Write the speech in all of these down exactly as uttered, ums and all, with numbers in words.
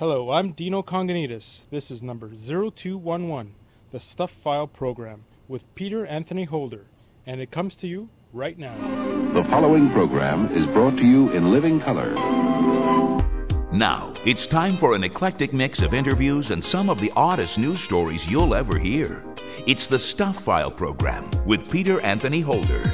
Hello, I'm Dino Conganitas. This is number zero two one one, the Stuff File Program, with Peter Anthony Holder, and it comes to you right now. The following program is brought to you in living color. Now, it's time for an eclectic mix of interviews and some of the oddest news stories you'll ever hear. It's the Stuff File Program with Peter Anthony Holder.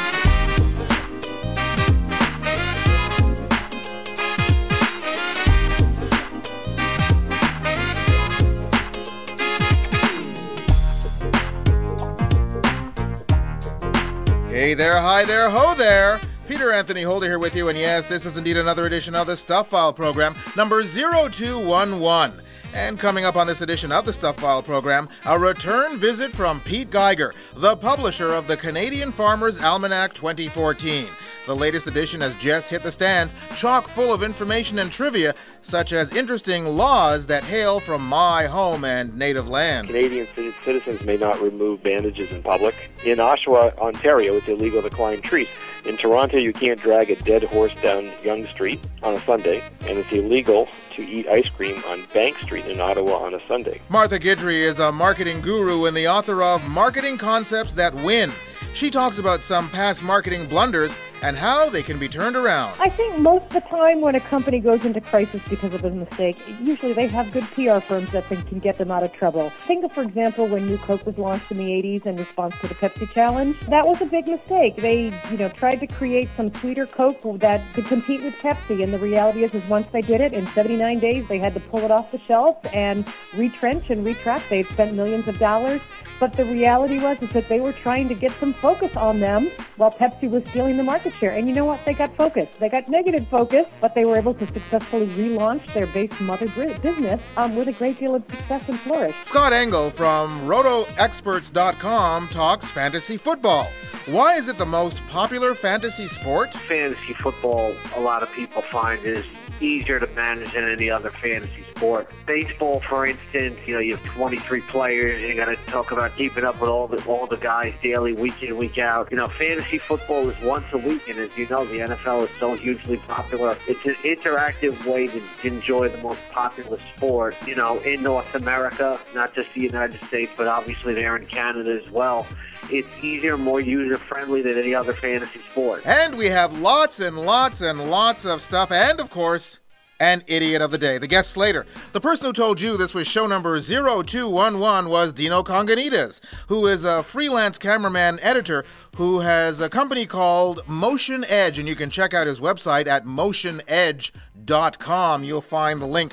Hey there, hi there, ho there. Peter Anthony Holder here with you, and yes, this is indeed another edition of the Stuff File Program, number zero two one one. And coming up on this edition of the Stuff File Program, a return visit from Pete Geiger, the publisher of the Canadian Farmer's Almanac twenty fourteen. The latest edition has just hit the stands, chock full of information and trivia, such as interesting laws that hail from my home and native land. Canadian citizens may not remove bandages in public. In Oshawa, Ontario, it's illegal to climb trees. In Toronto, you can't drag a dead horse down Yonge Street on a Sunday, and it's illegal to eat ice cream on Bank Street in Ottawa on a Sunday. Martha Guidry is a marketing guru and the author of Marketing Concepts That Win. She talks about some past marketing blunders and how they can be turned around. I think most of the time when a company goes into crisis because of a mistake, usually they have good P R firms that can get them out of trouble. Think of, for example, when New Coke was launched in the eighties in response to the Pepsi Challenge. That was a big mistake. They, you know, tried to create some sweeter Coke that could compete with Pepsi, and the reality is, is once they did it, in seventy-nine days, they had to pull it off the shelf and retrench and retract. They'd spent millions of dollars. But the reality was is that they were trying to get some focus on them while Pepsi was stealing the market share. And you know what? They got focus. They got negative focus, but they were able to successfully relaunch their base mother business um, with a great deal of success and flourish. Scott Engel from roto experts dot com talks fantasy football. Why is it the most popular fantasy sport? Fantasy football, a lot of people find, is easier to manage than any other fantasy sport. Baseball, for instance, you know, you have twenty-three players, and you got to talk about keeping up with all the all the guys daily, week in, week out. You know, fantasy football is once a week, and as you know, the N F L is so hugely popular. It's an interactive way to enjoy the most popular sport, you know, in North America, not just the United States, but obviously there in Canada as well. It's easier, more user-friendly than any other fantasy sport. And we have lots and lots and lots of stuff. And, of course, an idiot of the day, the guest slater. The person who told you this was show number zero two one one was Dino Conganitas, who is a freelance cameraman editor who has a company called Motion Edge. And you can check out his website at motion edge dot com. You'll find the link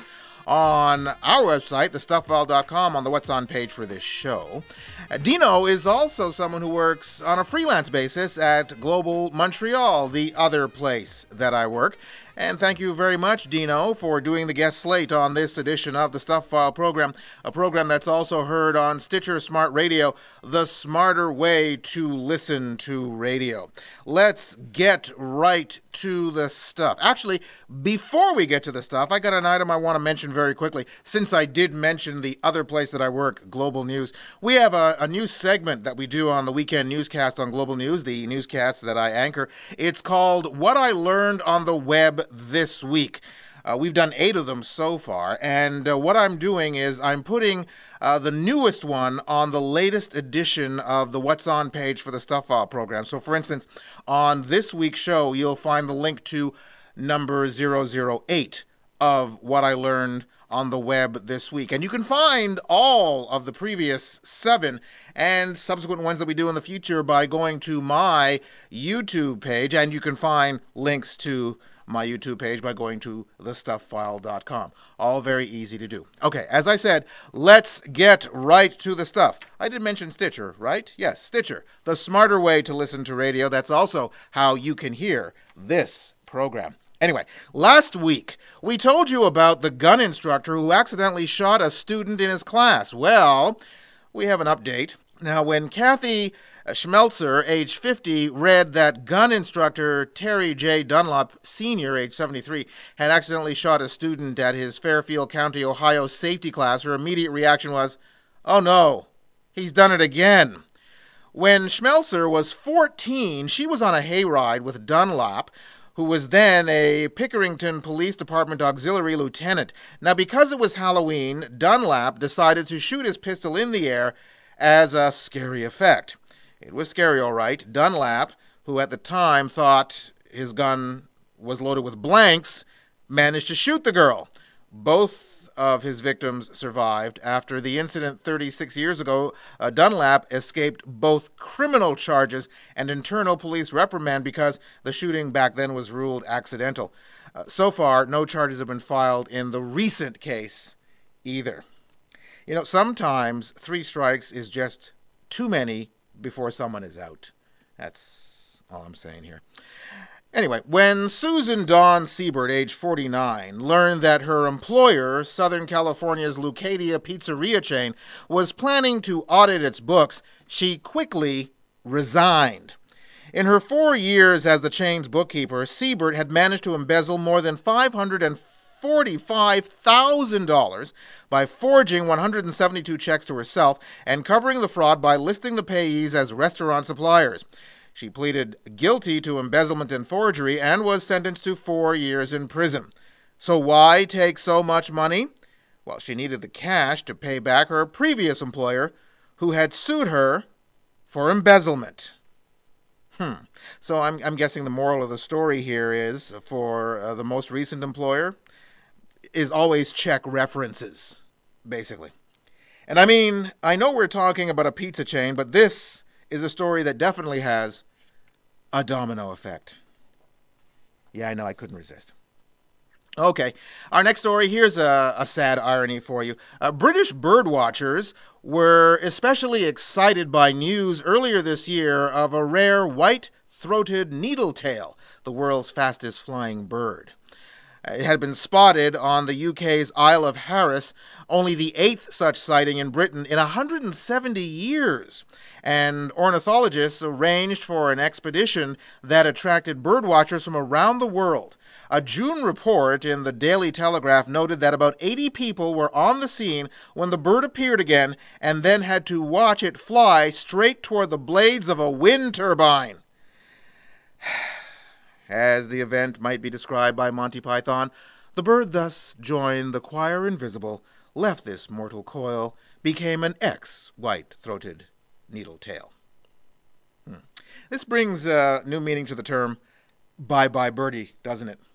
on our website, the stuff file dot com, on the What's On page for this show. Uh, Dino is also someone who works on a freelance basis at Global Montreal, the other place that I work. And thank you very much, Dino, for doing the guest slate on this edition of the Stuff File Program, a program that's also heard on Stitcher Smart Radio, the smarter way to listen to radio. Let's get right to the stuff. Actually, before we get to the stuff, I got an item I want to mention very quickly. Since I did mention the other place that I work, Global News, we have a, a new segment that we do on the weekend newscast on Global News, the newscast that I anchor. It's called What I Learned on the Web This Week. Uh, we've done eight of them so far, and uh, what I'm doing is I'm putting uh, the newest one on the latest edition of the What's On page for the Stuff File Program. So, for instance, on this week's show, you'll find the link to number zero zero eight of What I Learned on the Web This Week. And you can find all of the previous seven and subsequent ones that we do in the future by going to my YouTube page, and you can find links to my YouTube page by going to the stuff file dot com. All very easy to do. Okay, as I said, let's get right to the stuff. I did mention Stitcher, right? Yes, Stitcher, the smarter way to listen to radio. That's also how you can hear this program. Anyway, last week, we told you about the gun instructor who accidentally shot a student in his class. Well, we have an update. Now, when Kathy Schmelzer, age fifty, read that gun instructor Terry J. Dunlop, Senior, age seventy-three, had accidentally shot a student at his Fairfield County, Ohio safety class, her immediate reaction was, "Oh no, he's done it again." When Schmelzer was fourteen, she was on a hayride with Dunlop who was then a Pickerington Police Department auxiliary lieutenant. Now, because it was Halloween, Dunlap decided to shoot his pistol in the air as a scary effect. It was scary, all right. Dunlap, who at the time thought his gun was loaded with blanks, managed to shoot the girl. Both of his victims survived. After the incident thirty-six years ago, uh, Dunlap escaped both criminal charges and internal police reprimand because the shooting back then was ruled accidental. Uh, so far, no charges have been filed in the recent case either. You know, sometimes three strikes is just too many before someone is out. That's all I'm saying here. Anyway, when Susan Dawn Siebert, age forty-nine, learned that her employer, Southern California's Lucadia Pizzeria chain, was planning to audit its books, she quickly resigned. In her four years as the chain's bookkeeper, Siebert had managed to embezzle more than five hundred forty-five thousand dollars by forging one hundred seventy-two checks to herself and covering the fraud by listing the payees as restaurant suppliers. She pleaded guilty to embezzlement and forgery and was sentenced to four years in prison. So why take so much money? Well, she needed the cash to pay back her previous employer, who had sued her for embezzlement. Hmm. So I'm, I'm guessing the moral of the story here is, for uh, the most recent employer, is always check references, basically. And I mean, I know we're talking about a pizza chain, but this is a story that definitely has a domino effect. Yeah, I know, I couldn't resist. Okay, our next story, here's a, a sad irony for you. Uh, British bird watchers were especially excited by news earlier this year of a rare white-throated needletail, the world's fastest flying bird. It had been spotted on the U K's Isle of Harris, only the eighth such sighting in Britain in one hundred seventy years. And ornithologists arranged for an expedition that attracted birdwatchers from around the world. A June report in the Daily Telegraph noted that about eighty people were on the scene when the bird appeared again and then had to watch it fly straight toward the blades of a wind turbine. As the event might be described by Monty Python, the bird thus joined the choir invisible, left this mortal coil, became an ex-white-throated needletail. Hmm. This brings uh, new meaning to the term bye-bye birdie, doesn't it?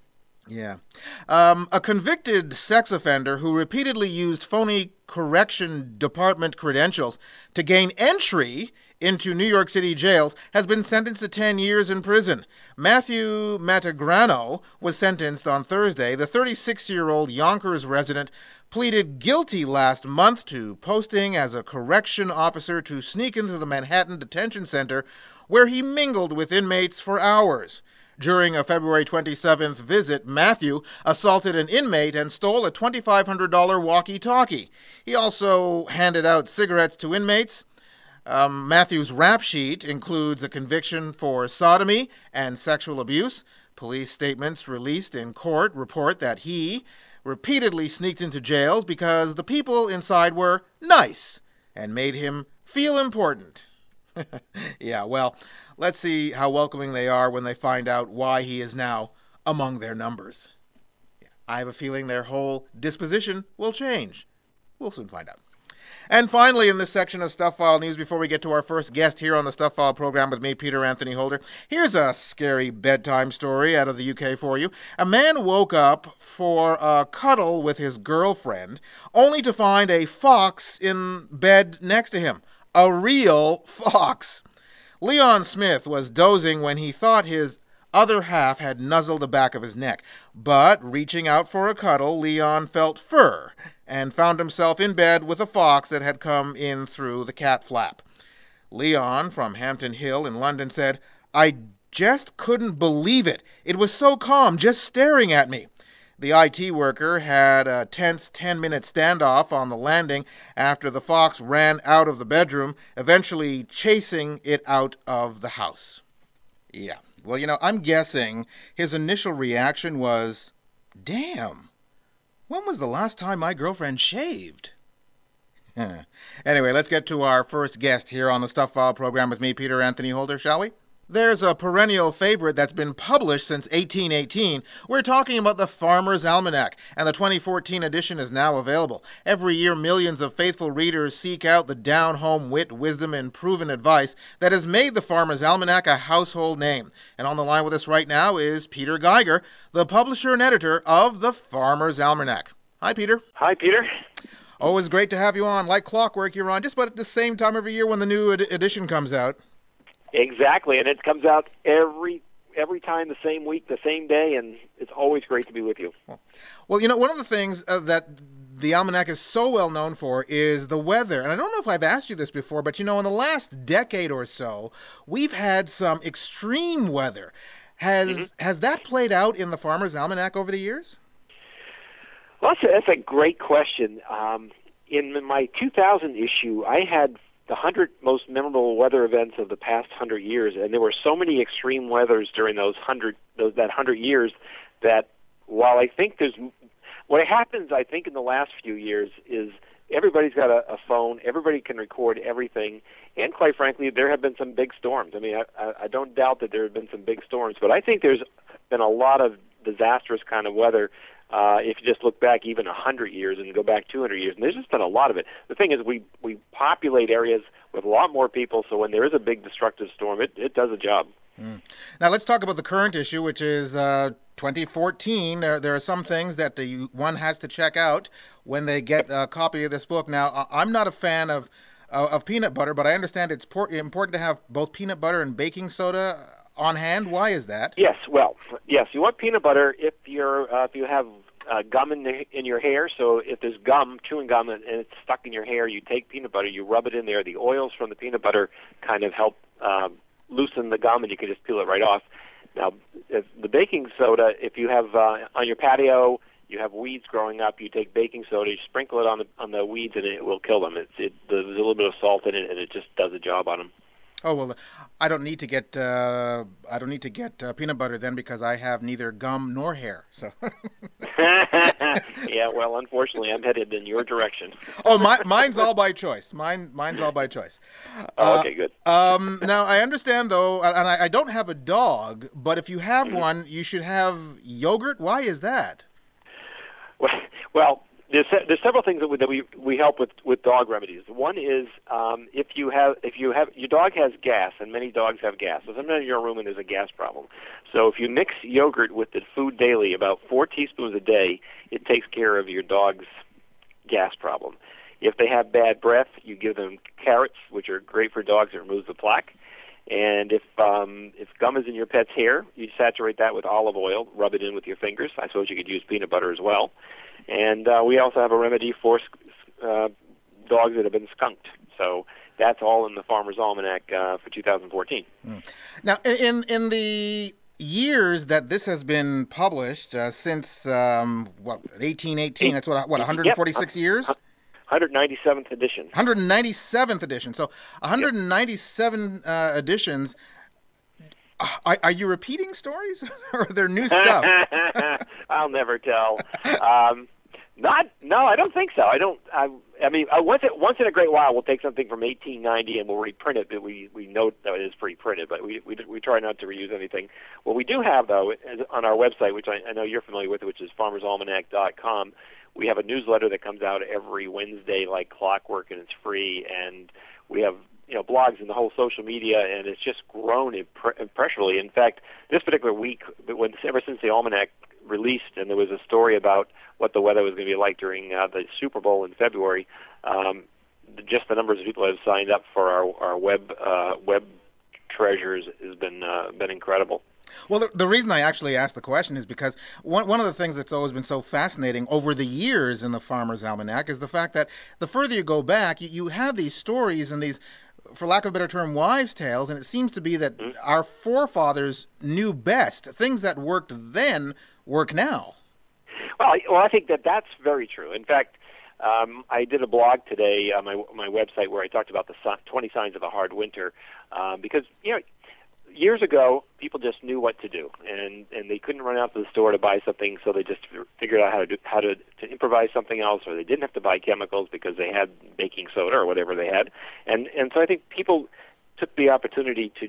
Yeah. Um, a convicted sex offender who repeatedly used phony correction department credentials to gain entry into New York City jails has been sentenced to ten years in prison. Matthew Matagrano was sentenced on Thursday. The thirty-six-year-old Yonkers resident pleaded guilty last month to posting as a correction officer to sneak into the Manhattan Detention Center, where he mingled with inmates for hours. During a February twenty-seventh visit, Matthew assaulted an inmate and stole a twenty-five hundred dollars walkie-talkie. He also handed out cigarettes to inmates. Um, Matthew's rap sheet includes a conviction for sodomy and sexual abuse. Police statements released in court report that he repeatedly sneaked into jails because the people inside were nice and made him feel important. Yeah, well, let's see how welcoming they are when they find out why he is now among their numbers. I have a feeling their whole disposition will change. We'll soon find out. And finally, in this section of Stuff File News, before we get to our first guest here on the Stuff File program with me, Peter Anthony Holder, here's a scary bedtime story out of the U K for you. A man woke up for a cuddle with his girlfriend, only to find a fox in bed next to him. A real fox. Leon Smith was dozing when he thought his other half had nuzzled the back of his neck. But reaching out for a cuddle, Leon felt fur and found himself in bed with a fox that had come in through the cat flap. Leon from Hampton Hill in London said, "I just couldn't believe it. It was so calm, just staring at me." The I T worker had a tense ten-minute standoff on the landing after the fox ran out of the bedroom, eventually chasing it out of the house. Yeah, well, you know, I'm guessing his initial reaction was, "Damn, when was the last time my girlfriend shaved?" Anyway, let's get to our first guest here on the Stuff File program with me, Peter Anthony Holder, shall we? There's a perennial favorite that's been published since eighteen eighteen. We're talking about the Farmer's Almanac, and the twenty fourteen edition is now available. Every year, millions of faithful readers seek out the down-home wit, wisdom, and proven advice that has made the Farmer's Almanac a household name. And on the line with us right now is Peter Geiger, the publisher and editor of the Farmer's Almanac. Hi, Peter. Hi, Peter. Always great to have you on. Like clockwork, you're on just about at the same time every year when the new ed- edition comes out. Exactly, and it comes out every every time the same week, the same day, and it's always great to be with you. Well, well you know, one of the things uh, that the Almanac is so well known for is the weather. And I don't know if I've asked you this before, but, you know, in the last decade or so, we've had some extreme weather. Has mm-hmm. has that played out in the Farmer's Almanac over the years? Well, that's a, that's a great question. Um, in my two thousand issue, I had the one hundred most memorable weather events of the past one hundred years, and there were so many extreme weathers during those one hundred those, that one hundred years that while I think there's what happens, I think in the last few years is everybody's got a, a phone, everybody can record everything, and quite frankly, there have been some big storms. I mean, I, I, I don't doubt that there have been some big storms, but I think there's been a lot of disastrous kind of weather. Uh, if you just look back even one hundred years and go back two hundred years, and there's just been a lot of it. The thing is, we, we populate areas with a lot more people, so when there is a big destructive storm, it, it does a job. Mm. Now let's talk about the current issue, which is uh, twenty fourteen. There, there are some things that uh, you, one has to check out when they get a copy of this book. Now, I'm not a fan of, uh, of peanut butter, but I understand it's por- important to have both peanut butter and baking soda on hand. Why is that? Yes, well, yes, you want peanut butter if you're uh, if you have uh, gum in the, in your hair. So if there's gum, chewing gum, and, and it's stuck in your hair, you take peanut butter, you rub it in there. The oils from the peanut butter kind of help uh, loosen the gum, and you can just peel it right off. Now, if the baking soda, if you have uh, on your patio, you have weeds growing up, you take baking soda, you sprinkle it on the on the weeds, and it will kill them. It's it, there's a little bit of salt in it, and it just does a job on them. Oh well, I don't need to get uh, I don't need to get uh, peanut butter then because I have neither gum nor hair. So. Yeah, well, unfortunately, I'm headed in your direction. Oh, my, mine's all by choice. Mine, mine's all by choice. Oh, okay, good. Uh, um, now I understand though, and I, I don't have a dog, but if you have mm-hmm. one, you should have yogurt. Why is that? Well, well. There's, there's several things that we, that we we help with, with dog remedies. One is um, if you have if you have your dog has gas, and many dogs have gas. So sometimes you're in a room and there's a gas problem. So if you mix yogurt with the food daily, about four teaspoons a day, it takes care of your dog's gas problem. If they have bad breath, you give them carrots, which are great for dogs. It removes the plaque. And if um, if gum is in your pet's hair, you saturate that with olive oil, rub it in with your fingers. I suppose you could use peanut butter as well. And uh, we also have a remedy for uh, dogs that have been skunked. So that's all in the Farmer's Almanac uh, for two thousand fourteen. Mm. Now, in in the years that this has been published, uh, since, um, what, eighteen eighteen, that's what, what one hundred forty-six yep. years? one hundred ninety-seventh edition. one hundred ninety-seventh edition. So one hundred ninety-seven yep. uh, editions. Are, are you repeating stories, or are there new stuff? I'll never tell. Um, not, no, I don't think so. I don't. I, I mean, uh, once it, once in a great while, we'll take something from eighteen ninety and we'll reprint it. But we, we note that it is pre-printed, but we, we we try not to reuse anything. What we do have, though, is on our website, which I, I know you're familiar with, which is farmers almanac dot com. We have a newsletter that comes out every Wednesday, like clockwork, and it's free. And we have, you know, blogs and the whole social media, and it's just grown impre- impressionably. In fact, this particular week, when ever since the Almanac released, and there was a story about what the weather was going to be like during uh, the Super Bowl in February, um, just the numbers of people that have signed up for our, our web uh, web treasures has been uh, been incredible. Well, the, the reason I actually asked the question is because one one of the things that's always been so fascinating over the years in the Farmer's Almanac is the fact that the further you go back, you, you have these stories and these, for lack of a better term, wives' tales, and it seems to be that mm-hmm. our forefathers knew best. Things that worked then work now. Well, I, well, I think that that's very true. In fact, um, I did a blog today on my my website where I talked about the twenty signs of a hard winter, um, because, you know, years ago, people just knew what to do, and, and they couldn't run out to the store to buy something, so they just figured out how to do, how to, to improvise something else, or they didn't have to buy chemicals because they had baking soda or whatever they had. And and so I think people took the opportunity to just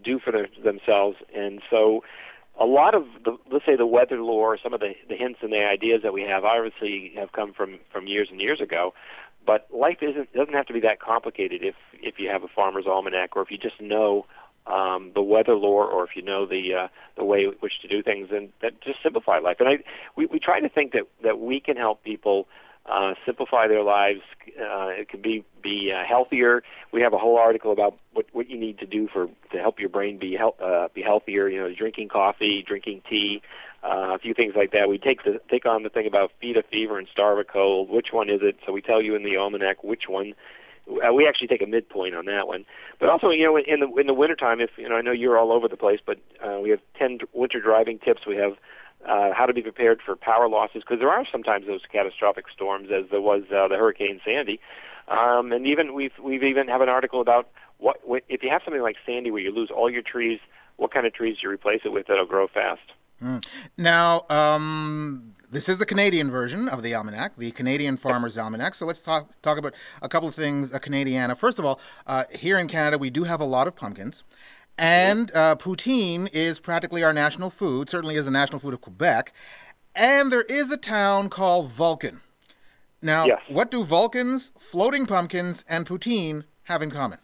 do for their, themselves. And so a lot of, the, let's say, the weather lore, some of the, the hints and the ideas that we have obviously have come from, from years and years ago. But life isn't doesn't have to be that complicated if, if you have a farmer's almanac or if you just know um, the weather lore or if you know the uh, the way in which to do things, and that just simplify life. And I we, we try to think that, that we can help people uh, simplify their lives. Uh, it can be be uh, healthier. We have a whole article about what, what you need to do for to help your brain be health, uh, be healthier. You know, drinking coffee, drinking tea. Uh, a few things like that. We take the take on the thing about feed a fever and starve a cold. Which one is it? So we tell you in the almanac which one. Uh, we actually take a midpoint on that one. But also, you know, in the in the wintertime, if you know, I know you're all over the place, but uh, we have ten winter driving tips. We have uh, how to be prepared for power losses, because there are sometimes those catastrophic storms, as there was uh, the Hurricane Sandy. Um, and even we've we've even have an article about what, what if you have something like Sandy where you lose all your trees, what kind of trees you replace it with that'll grow fast. Mm. Now, um, this is the Canadian version of the almanac, the Canadian Farmer's Almanac. So let's talk talk about a couple of things, a Canadiana. First of all, uh, here in Canada, we do have a lot of pumpkins. And uh, poutine is practically our national food, certainly is the national food of Quebec. And there is a town called Vulcan. Now, yes. What do Vulcans, floating pumpkins, and poutine have in common?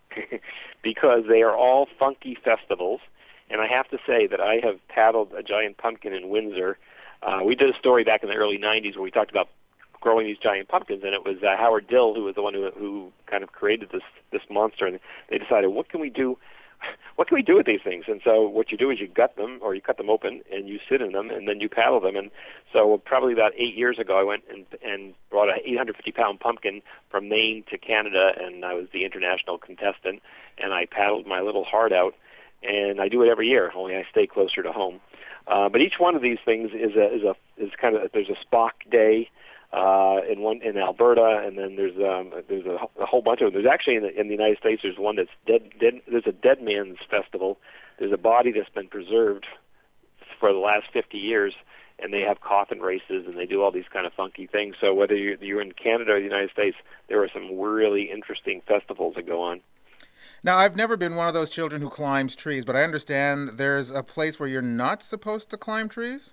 Because they are all funky festivals. And I have to say that I have paddled a giant pumpkin in Windsor. Uh, we did a story back in the early nineties where we talked about growing these giant pumpkins, and it was uh, Howard Dill who was the one who, who kind of created this this monster. And they decided, what can we do? What can we do with these things? And so what you do is you gut them, or you cut them open, and you sit in them, and then you paddle them. And so probably about eight years ago, I went and, and brought an eight hundred fifty pound pumpkin from Maine to Canada, and I was the international contestant, and I paddled my little heart out. And I do it every year, only I stay closer to home. Uh, but each one of these things is a is a is kind of there's a Spock Day uh, in one in Alberta, and then there's um, there's a, a whole bunch of them. There's actually in the, in the United States there's one that's dead dead. There's a Dead Man's Festival. There's a body that's been preserved for the last fifty years, and they have coffin races and they do all these kind of funky things. So whether you're, you're in Canada or the United States, there are some really interesting festivals that go on. Now, I've never been one of those children who climbs trees, but I understand there's a place where you're not supposed to climb trees?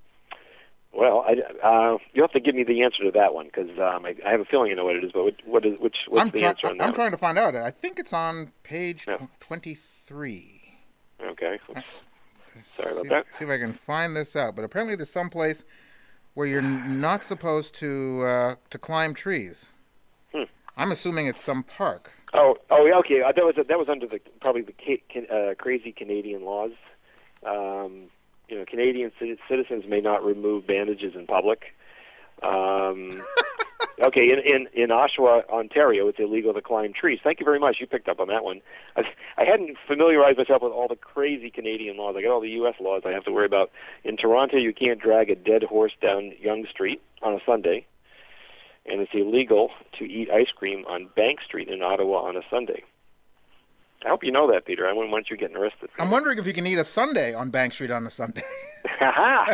Well, I, uh, you'll have to give me the answer to that one, because um, I, I have a feeling you know what it is, but what, what is, which, what's I'm the try- answer on that I'm one? trying to find out. I think it's on page Yeah. twenty-three. Okay. Sorry about see, that. See if I can find this out. But apparently there's some place where you're n- not supposed to uh, to climb trees. Hmm. I'm assuming it's some park. Oh, oh, yeah, okay. Uh, that was that was under the probably the ca- can, uh, crazy Canadian laws. Um, you know, Canadian c- citizens may not remove bandages in public. Um, okay, in, in in Oshawa, Ontario, it's illegal to climb trees. Thank you very much. You picked up on that one. I, I hadn't familiarized myself with all the crazy Canadian laws. I got all the U S laws I have to worry about. In Toronto, you can't drag a dead horse down Yonge Street on a Sunday. And it's illegal to eat ice cream on Bank Street in Ottawa on a Sunday. I hope you know that, Peter. I wouldn't want you getting arrested. I'm wondering if you can eat a sundae on Bank Street on a Sunday. Ha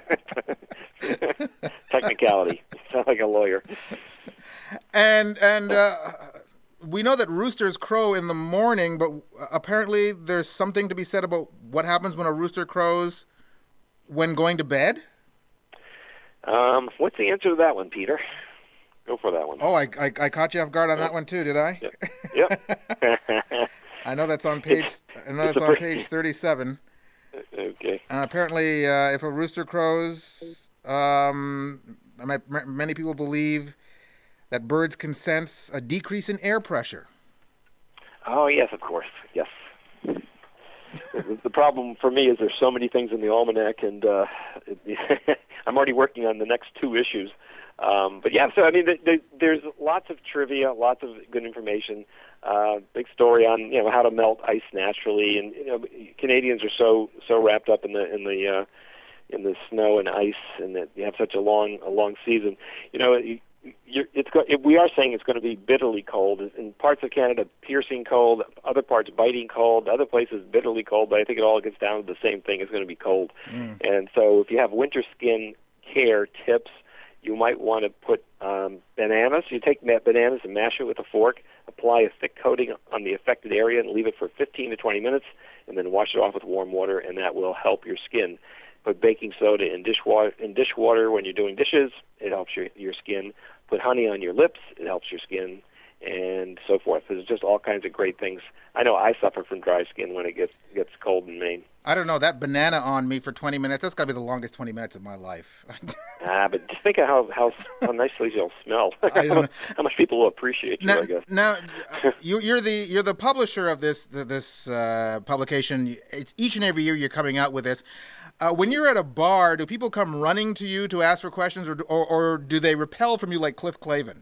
Technicality. Sound like a lawyer. And and uh, we know that roosters crow in the morning, but apparently there's something to be said about what happens when a rooster crows when going to bed? Um, what's the answer to that one, Peter? Go for that one. Oh, I, I, I caught you off guard on that one too, did I? Yep. yep. I know that's on page. It's, I know that's on pretty, page thirty-seven. Okay. Uh, apparently, uh, if a rooster crows, um, many people believe that birds can sense a decrease in air pressure. Oh yes, of course. Yes. The problem for me is there's so many things in the almanac, and uh, I'm already working on the next two issues. Um, but yeah, so I mean, the, the, there's lots of trivia, lots of good information. Uh, big story on you know how to melt ice naturally, and you know Canadians are so so wrapped up in the in the uh, in the snow and ice, and that you have such a long a long season. You know, you, you're, it's it, we are saying it's going to be bitterly cold in parts of Canada, piercing cold, other parts biting cold, other places bitterly cold. But I think it all gets down to the same thing: it's going to be cold. Mm. And so, if you have winter skin care tips, you might want to put um, bananas. You take ma- bananas and mash it with a fork, apply a thick coating on the affected area, and leave it for fifteen to twenty minutes, and then wash it off with warm water, and that will help your skin. Put baking soda in dishwater, in dishwater when you're doing dishes. It helps your, your skin. Put honey on your lips. It helps your skin, and so forth. There's just all kinds of great things. I know I suffer from dry skin when it gets gets cold in Maine. I don't know, that banana on me for twenty minutes, that's got to be the longest twenty minutes of my life. Ah, but just think of how how, how nicely you'll smell. I how, how much people will appreciate you, now, I guess. Now, you, you're the you're the publisher of this this uh, publication. It's each and every year you're coming out with this. Uh, when you're at a bar, do people come running to you to ask for questions, or or, or do they repel from you like Cliff Clavin?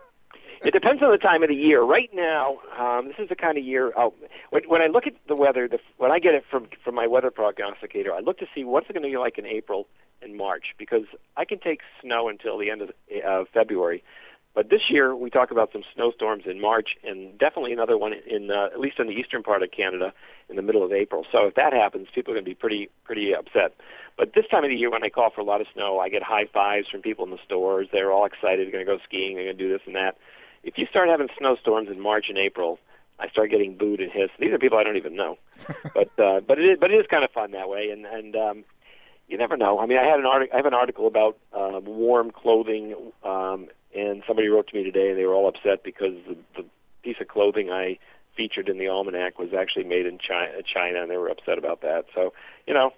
It depends on the time of the year. Right now, um, this is the kind of year. Oh, when, when I look at the weather, the, when I get it from from my weather prognosticator, I look to see what's it going to be like in April and March, because I can take snow until the end of the, uh, February. But this year, we talk about some snowstorms in March, and definitely another one in uh, at least in the eastern part of Canada in the middle of April. So if that happens, people are going to be pretty pretty upset. But this time of the year, when I call for a lot of snow, I get high fives from people in the stores. They're all excited. They're going to go skiing. They're going to do this and that. If you start having snowstorms in March and April, I start getting booed and hissed. These are people I don't even know, but uh, but it is, but it is kind of fun that way. And and um, you never know. I mean, I had an article. I have an article about uh, warm clothing, um, and somebody wrote to me today, and they were all upset because the, the piece of clothing I featured in the almanac was actually made in China, China, and they were upset about that. So you know,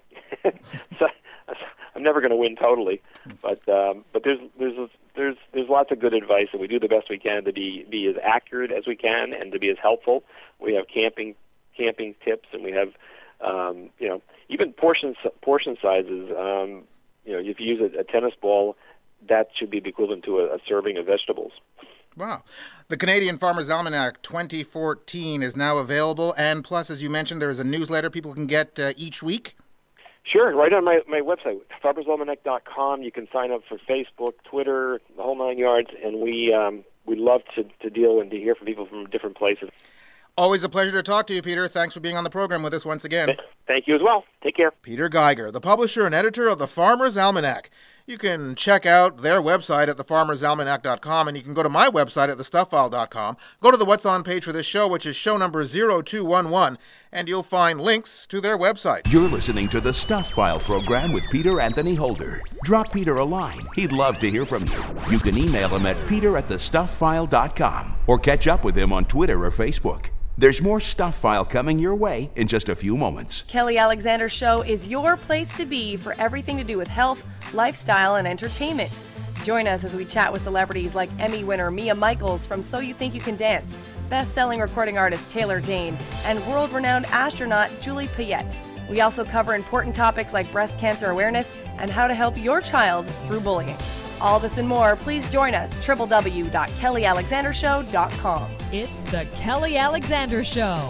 so, I'm never going to win totally, but um, but there's there's a, there's there's lots of good advice, and we do the best we can to be be as accurate as we can and to be as helpful. We have camping camping tips, and we have um, you know even portion portion sizes. Um, you know, if you use a, a tennis ball, that should be equivalent to a, a serving of vegetables. Wow. The Canadian Farmer's Almanac twenty fourteen is now available, and plus, as you mentioned, there is a newsletter people can get uh, each week. Sure, right on my, my website, farmers almanac dot com. You can sign up for Facebook, Twitter, the whole nine yards, and we um, we love to, to deal and to hear from people from different places. Always a pleasure to talk to you, Peter. Thanks for being on the program with us once again. Thank you as well. Take care. Peter Geiger, the publisher and editor of the Farmer's Almanac. You can check out their website at the farmers almanac dot com, and you can go to my website at the stuff file dot com. Go to the What's On page for this show, which is show number zero two one one, and you'll find links to their website. You're listening to the Stuff File program with Peter Anthony Holder. Drop Peter a line. He'd love to hear from you. You can email him at peter at the stuff file dot com or catch up with him on Twitter or Facebook. There's more Stuff File coming your way in just a few moments. Kelly Alexander Show is your place to be for everything to do with health, lifestyle, and entertainment. Join us as we chat with celebrities like Emmy winner Mia Michaels from So You Think You Can Dance, best-selling recording artist Taylor Dane, and world-renowned astronaut Julie Payette. We also cover important topics like breast cancer awareness and how to help your child through bullying. All this and more, please join us, w w w dot kelly alexander show dot com. It's the Kelly Alexander Show.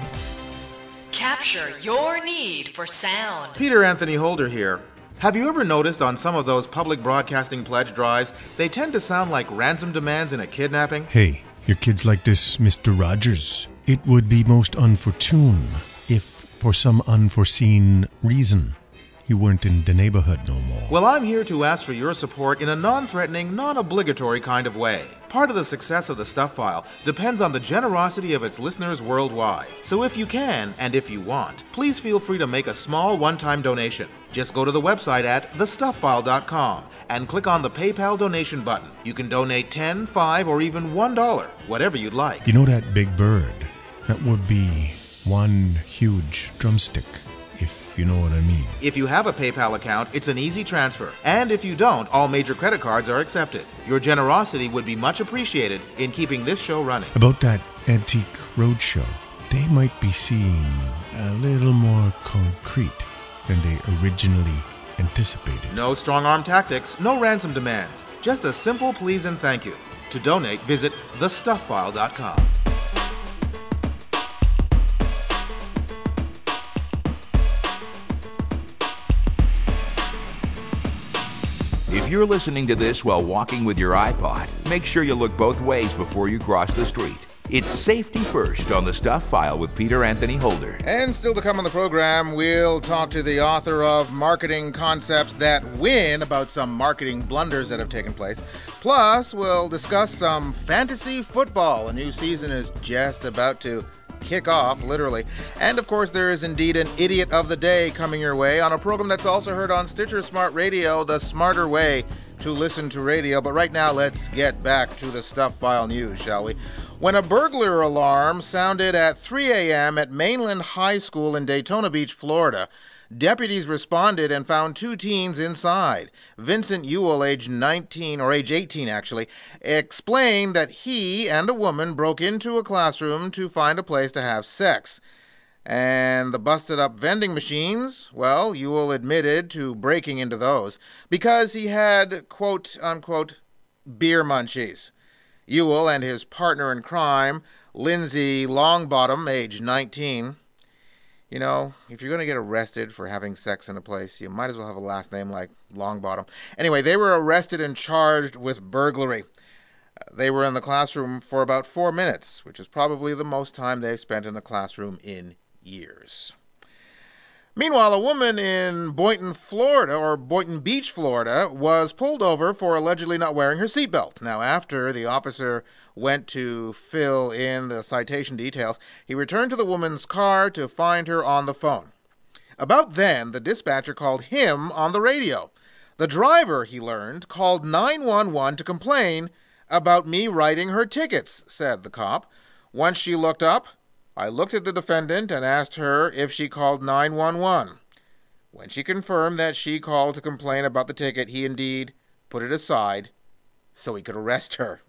Capture your need for sound. Peter Anthony Holder here. Have you ever noticed on some of those public broadcasting pledge drives, they tend to sound like ransom demands in a kidnapping? Hey, your kids like this, Mister Rogers. It would be most unfortune if, for some unforeseen reason, you weren't in the neighborhood no more. Well, I'm here to ask for your support in a non-threatening, non-obligatory kind of way. Part of the success of the Stuff File depends on the generosity of its listeners worldwide. So if you can, and if you want, please feel free to make a small one-time donation. Just go to the website at the stuff file dot com and click on the PayPal donation button. You can donate ten dollars, five dollars, or even one dollar, whatever you'd like. You know that big bird? That would be one huge drumstick, if you know what I mean. If you have a PayPal account, it's an easy transfer. And if you don't, all major credit cards are accepted. Your generosity would be much appreciated in keeping this show running. About that Antique Roadshow, they might be seeing a little more concrete than they originally anticipated. No strong-arm tactics, no ransom demands. Just a simple please and thank you. To donate, visit the stuff file dot com. If you're listening to this while walking with your iPod, make sure you look both ways before you cross the street. It's safety first on the Stuff File with Peter Anthony Holder. And still to come on the program, we'll talk to the author of Marketing Concepts That Win about some marketing blunders that have taken place. Plus, we'll discuss some fantasy football. A new season is just about to kick off, literally. And of course, there is indeed an Idiot of the Day coming your way on a program that's also heard on Stitcher Smart Radio, the smarter way to listen to radio. But right now, let's get back to the Stuff File news, shall we? When a burglar alarm sounded at three a.m. at Mainland High School in Daytona Beach, Florida, deputies responded and found two teens inside. Vincent Ewell, age nineteen, or age eighteen actually, explained that he and a woman broke into a classroom to find a place to have sex. And the busted-up vending machines, well, Ewell admitted to breaking into those because he had, quote-unquote, beer munchies. Ewell and his partner in crime, Lindsay Longbottom, age nineteen. You know, if you're going to get arrested for having sex in a place, you might as well have a last name like Longbottom. Anyway, they were arrested and charged with burglary. They were in the classroom for about four minutes, which is probably the most time they've spent in the classroom in years. Meanwhile, a woman in Boynton, Florida, or Boynton Beach, Florida, was pulled over for allegedly not wearing her seatbelt. Now, after the officer went to fill in the citation details, he returned to the woman's car to find her on the phone. About then, the dispatcher called him on the radio. The driver, he learned, called nine one one to complain about me writing her tickets, said the cop. Once she looked up, I looked at the defendant and asked her if she called nine one one. When she confirmed that she called to complain about the ticket, he indeed put it aside so he could arrest her.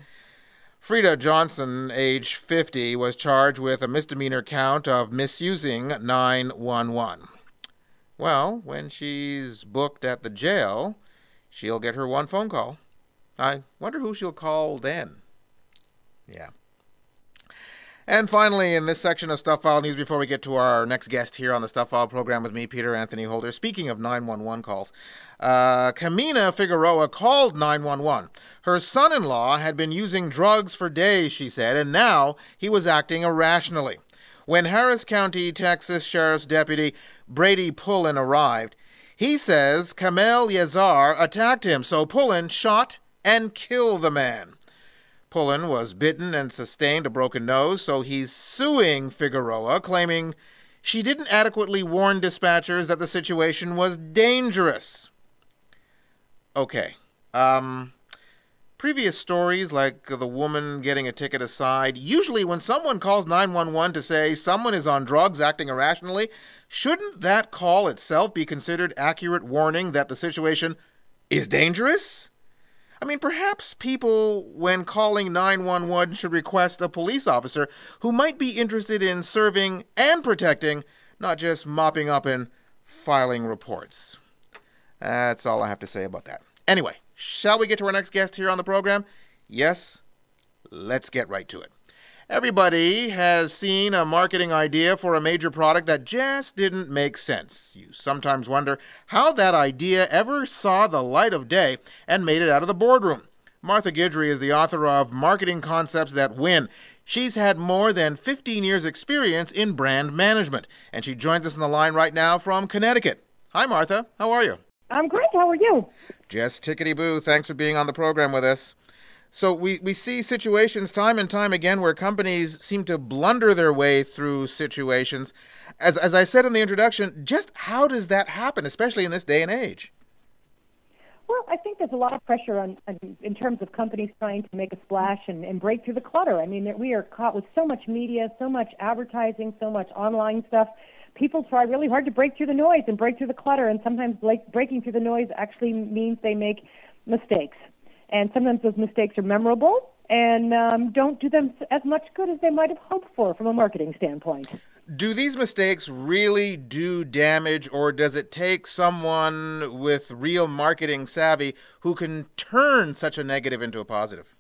Frida Johnson, age fifty, was charged with a misdemeanor count of misusing nine one one. Well, when she's booked at the jail, she'll get her one phone call. I wonder who she'll call then. Yeah. And finally, in this section of Stuff File News, before we get to our next guest here on the Stuff File program with me, Peter Anthony Holder, speaking of nine one one calls, uh, Camina Figueroa called nine one one. Her son-in-law had been using drugs for days, she said, and now he was acting irrationally. When Harris County, Texas Sheriff's Deputy Brady Pullen arrived, he says Kamel Yazar attacked him, so Pullen shot and killed the man. Pullen was bitten and sustained a broken nose, so he's suing Figueroa, claiming she didn't adequately warn dispatchers that the situation was dangerous. Okay. Um, previous stories, like the woman getting a ticket aside, usually when someone calls nine one one to say someone is on drugs acting irrationally, shouldn't that call itself be considered accurate warning that the situation is dangerous? I mean, perhaps people, when calling nine one one, should request a police officer who might be interested in serving and protecting, not just mopping up and filing reports. That's all I have to say about that. Anyway, shall we get to our next guest here on the program? Yes, let's get right to it. Everybody has seen a marketing idea for a major product that just didn't make sense. You sometimes wonder how that idea ever saw the light of day and made it out of the boardroom. Martha Guidry is the author of Marketing Concepts That Win. She's had more than fifteen years' experience in brand management, and she joins us on the line right now from Connecticut. Hi, Martha. How are you? I'm great. How are you? Just tickety-boo. Thanks for being on the program with us. So we, we see situations time and time again where companies seem to blunder their way through situations. As as I said in the introduction, just how does that happen, especially in this day and age? Well, I think there's a lot of pressure on, on in terms of companies trying to make a splash and, and break through the clutter. I mean, we are caught with so much media, so much advertising, so much online stuff. People try really hard to break through the noise and break through the clutter, and sometimes like, breaking through the noise actually means they make mistakes. And sometimes those mistakes are memorable and um, don't do them as much good as they might have hoped for from a marketing standpoint. Do these mistakes really do damage, or does it take someone with real marketing savvy who can turn such a negative into a positive?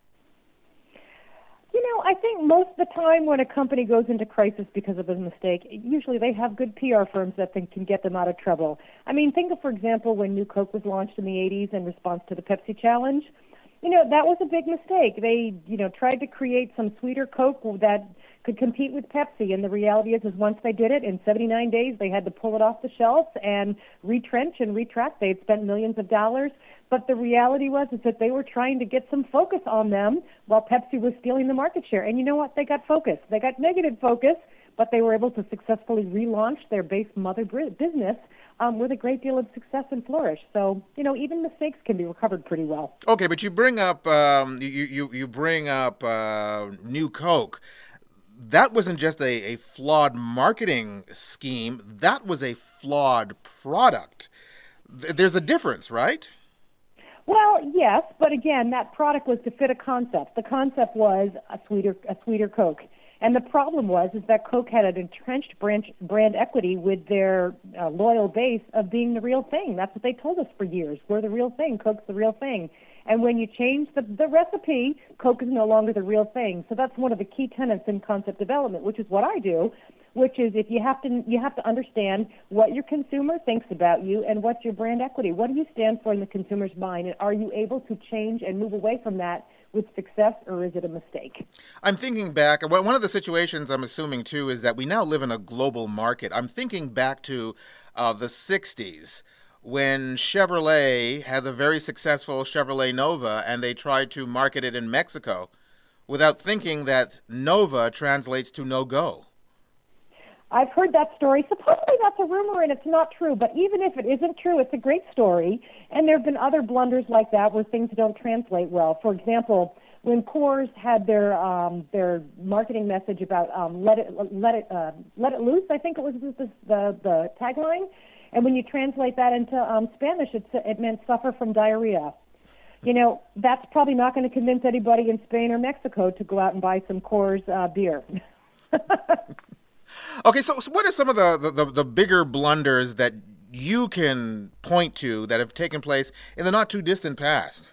You know, I think most of the time when a company goes into crisis because of a mistake, usually they have good P R firms that can get them out of trouble. I mean, think of, for example, when New Coke was launched in the eighties in response to the Pepsi challenge. you know, that was a big mistake. They, you know, tried to create some sweeter Coke that could compete with Pepsi, and the reality is, is once they did it, in seventy-nine days, they had to pull it off the shelf and retrench and retract. They had spent millions of dollars, but the reality was is that they were trying to get some focus on them while Pepsi was stealing the market share. And you know what? They got focus. They got negative focus, but they were able to successfully relaunch their base mother business um, with a great deal of success and flourish. So, you know, even mistakes can be recovered pretty well. Okay, but you bring up um, you, you, you bring up uh, New Coke. That wasn't just a, a flawed marketing scheme. That was a flawed product. There's a difference, right? Well, yes, but again, that product was to fit a concept. The concept was a sweeter, a sweeter Coke. And the problem was is that Coke had an entrenched brand, brand equity with their uh, loyal base of being the real thing. That's what they told us for years. We're the real thing. Coke's the real thing. And when you change the, the recipe, Coke is no longer the real thing. So that's one of the key tenets in concept development, which is what I do, which is if you have to you have to understand what your consumer thinks about you and what's your brand equity. What do you stand for in the consumer's mind? And are you able to change and move away from that with success, or is it a mistake? I'm thinking back, one of the situations I'm assuming, too, is that we now live in a global market. I'm thinking back to uh, the sixties, when Chevrolet had a very successful Chevrolet Nova, and they tried to market it in Mexico without thinking that Nova translates to no-go. I've heard that story. Supposedly that's a rumor and it's not true, but even if it isn't true, it's a great story. And there have been other blunders like that where things don't translate well. For example, when Coors had their um, their marketing message about um, let it let it uh, let it loose, I think it was the the, the tagline. And when you translate that into um, Spanish, it, it meant suffer from diarrhea. You know, that's probably not going to convince anybody in Spain or Mexico to go out and buy some Coors uh, beer. Okay, so, so what are some of the, the, the bigger blunders that you can point to that have taken place in the not-too-distant past?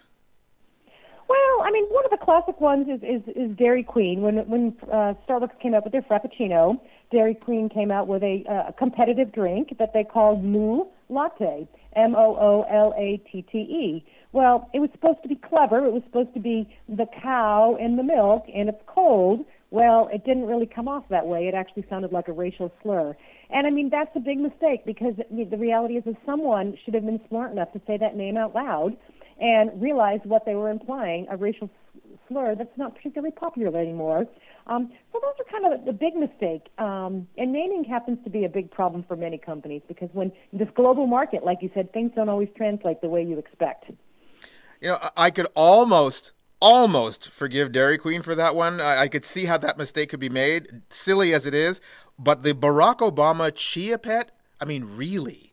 Well, I mean, one of the classic ones is, is, is Dairy Queen. When when uh, Starbucks came out with their Frappuccino, Dairy Queen came out with a uh, competitive drink that they called Moo Latte, M O O L A T T E. Well, it was supposed to be clever. It was supposed to be the cow and the milk, and it's cold. Well, it didn't really come off that way. It actually sounded like a racial slur. And, I mean, that's a big mistake because the reality is that someone should have been smart enough to say that name out loud and realize what they were implying, a racial slur that's not particularly popular anymore. Um, so those are kind of the big mistake. Um, and naming happens to be a big problem for many companies because when this global market, like you said, things don't always translate the way you expect. You know, I could almost... almost forgive Dairy Queen for that one. I, I could see how that mistake could be made, silly as it is. But the Barack Obama Chia Pet, I mean, really?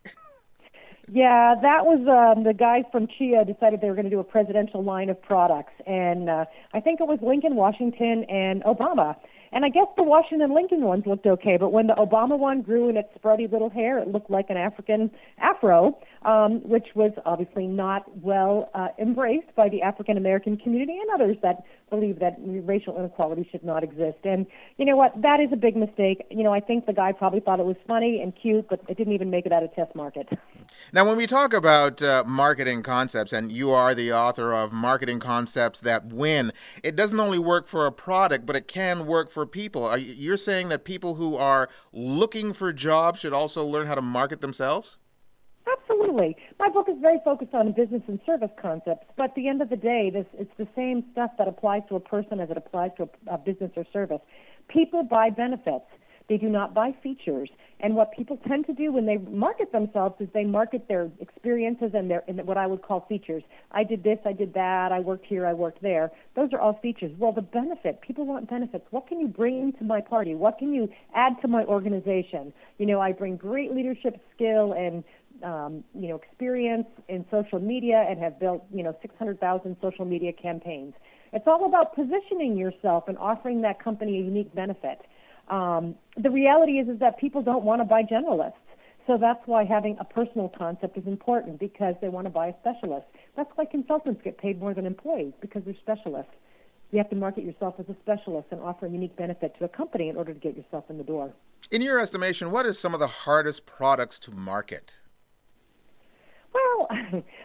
Yeah, that was um, the guys from Chia decided they were going to do a presidential line of products. And uh, I think it was Lincoln, Washington, and Obama. And I guess the Washington Lincoln ones looked okay, but when the Obama one grew in its sprouty little hair, it looked like an African afro, um, which was obviously not well uh, embraced by the African-American community and others that believe that racial inequality should not exist. And you know what? That is a big mistake. You know, I think the guy probably thought it was funny and cute, but it didn't even make it out of test market. Now, when we talk about uh, marketing concepts, and you are the author of Marketing Concepts That Win, it doesn't only work for a product, but it can work for people. Are you, you're saying that people who are looking for jobs should also learn how to market themselves? Absolutely. My book is very focused on business and service concepts, but at the end of the day, this it's the same stuff that applies to a person as it applies to a, a business or service. People buy benefits. They do not buy features. And what people tend to do when they market themselves is they market their experiences and their and what I would call features. I did this, I did that, I worked here, I worked there. Those are all features. Well, the benefit, people want benefits. What can you bring to my party? What can you add to my organization? You know, I bring great leadership skill and Um, you know, experience in social media and have built, you know, six hundred thousand social media campaigns. It's all about positioning yourself and offering that company a unique benefit. Um, the reality is, is that people don't want to buy generalists. So that's why having a personal concept is important because they want to buy a specialist. That's why consultants get paid more than employees because they're specialists. You have to market yourself as a specialist and offer a unique benefit to a company in order to get yourself in the door. In your estimation, what are some of the hardest products to market? Well,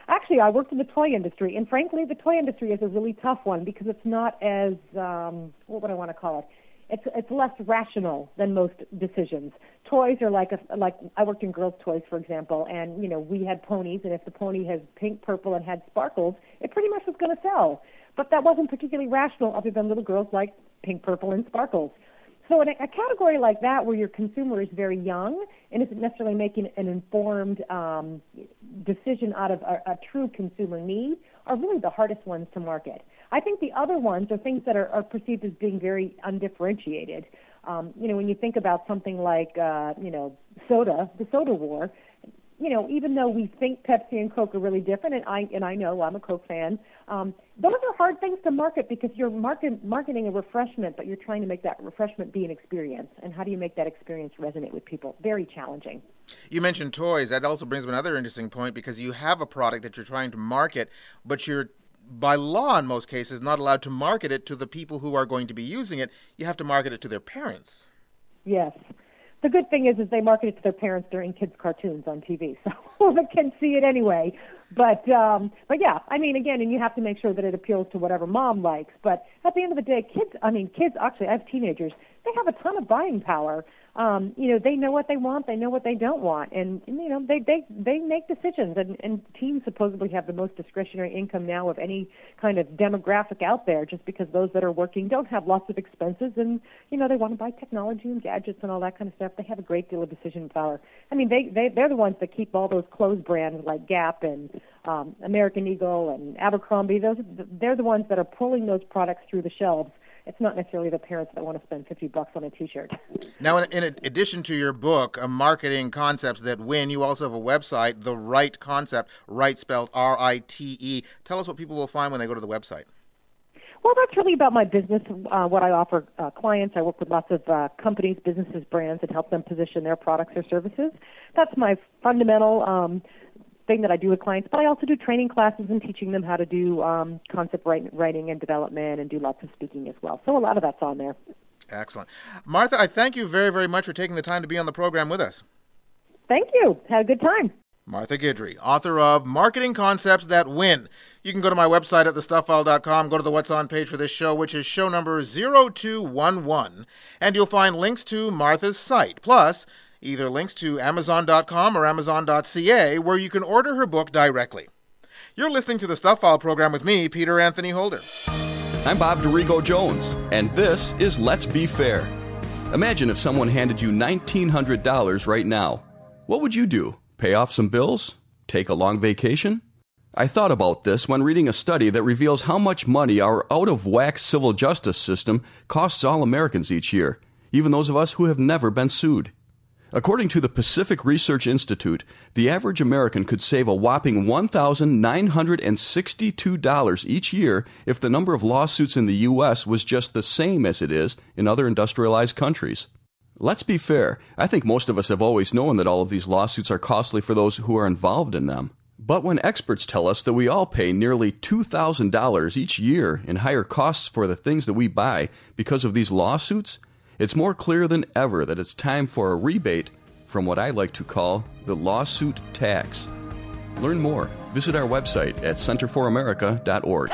Actually, I worked in the toy industry, and frankly, the toy industry is a really tough one because it's not as, um, what would I want to call it? It's it's less rational than most decisions. Toys are like a, like I worked in girls' toys, for example, and you know we had ponies, and if the pony has pink, purple, and had sparkles, it pretty much was going to sell. But that wasn't particularly rational, other than little girls like pink, purple, and sparkles. So in a, a category like that, where your consumer is very young and isn't necessarily making an informed um, decision out of a, a true consumer need, are really the hardest ones to market. I think the other ones are things that are, are perceived as being very undifferentiated. Um, you know, when you think about something like, uh, you know, soda, the soda war, you know, even though we think Pepsi and Coke are really different, and I and I know I'm a Coke fan, um, those are hard things to market because you're market, marketing a refreshment, but you're trying to make that refreshment be an experience. And how do you make that experience resonate with people? Very challenging. You mentioned toys. That also brings up another interesting point because you have a product that you're trying to market, but you're, by law in most cases, not allowed to market it to the people who are going to be using it. You have to market it to their parents. Yes. The good thing is, is they market it to their parents during kids' cartoons on T V, so they can see it anyway. But, um, but yeah, I mean, again, and you have to make sure that it appeals to whatever mom likes. But at the end of the day, kids, I mean, kids, actually, I have teenagers, they have a ton of buying power. Um, you know, they know what they want, they know what they don't want, and, and you know, they, they, they make decisions, and, and teens supposedly have the most discretionary income now of any kind of demographic out there, just because those that are working don't have lots of expenses, and, you know, they want to buy technology and gadgets and all that kind of stuff. They have a great deal of decision power. I mean, they, they, they're the ones that keep all those clothes brands like Gap and um, American Eagle and Abercrombie. Those, they're the ones that are pulling those products through the shelves. It's not necessarily the parents that want to spend fifty bucks on a T-shirt. Now, in, in addition to your book, uh, Marketing Concepts That Win, you also have a website, The Right Concept, right spelled R I T E. Tell us what people will find when they go to the website. Well, that's really about my business, uh, what I offer uh, clients. I work with lots of uh, companies, businesses, brands, and help them position their products or services. That's my fundamental um thing that I do with clients, but I also do training classes and teaching them how to do um, concept writing, writing and development and do lots of speaking as well. So a lot of that's on there. Excellent. Martha, I thank you very, very much for taking the time to be on the program with us. Thank you. Had a good time. Martha Guidry, author of Marketing Concepts That Win. You can go to my website at the stuff file dot com, go to the What's On page for this show, which is show number zero two one one, and you'll find links to Martha's site, plus either links to amazon dot com or amazon dot c a, where you can order her book directly. You're listening to the Stuff File program with me, Peter Anthony Holder. I'm Bob DeRigo Jones, and this is Let's Be Fair. Imagine if someone handed you nineteen hundred dollars right now. What would you do? Pay off some bills? Take a long vacation? I thought about this when reading a study that reveals how much money our out-of-whack civil justice system costs all Americans each year, even those of us who have never been sued. According to the Pacific Research Institute, the average American could save a whopping one thousand nine hundred sixty-two dollars each year if the number of lawsuits in the U S was just the same as it is in other industrialized countries. Let's be fair, I think most of us have always known that all of these lawsuits are costly for those who are involved in them. But when experts tell us that we all pay nearly two thousand dollars each year in higher costs for the things that we buy because of these lawsuits, it's more clear than ever that it's time for a rebate from what I like to call the lawsuit tax. Learn more. Visit our website at center for america dot org.